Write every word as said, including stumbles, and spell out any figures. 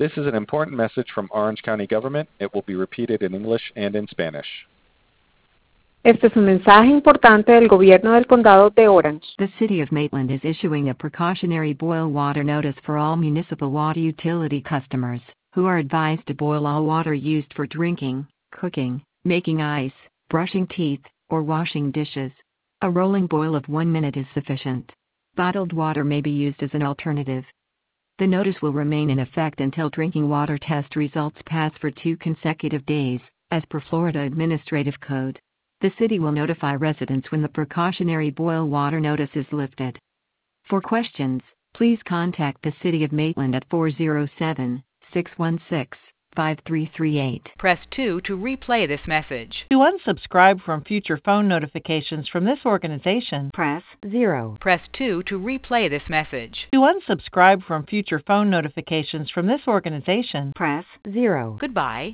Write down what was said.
This is an important message from Orange County Government. It will be repeated in English and in Spanish. Este es un mensaje importante del gobierno del condado de Orange. The City of Maitland is issuing a precautionary boil water notice for all municipal water utility customers, who are advised to boil all water used for drinking, cooking, making ice, brushing teeth, or washing dishes. A rolling boil of one minute is sufficient. Bottled water may be used as an alternative. The notice will remain in effect until drinking water test results pass for two consecutive days, as per Florida Administrative Code. The city will notify residents when the precautionary boil water notice is lifted. For questions, please contact the City of Maitland at four oh seven, six one six, five three three eight. Press two to replay this message. To unsubscribe from future phone notifications from this organization, Press zero. Press two to replay this message. To unsubscribe from future phone notifications from this organization, Press zero. Goodbye.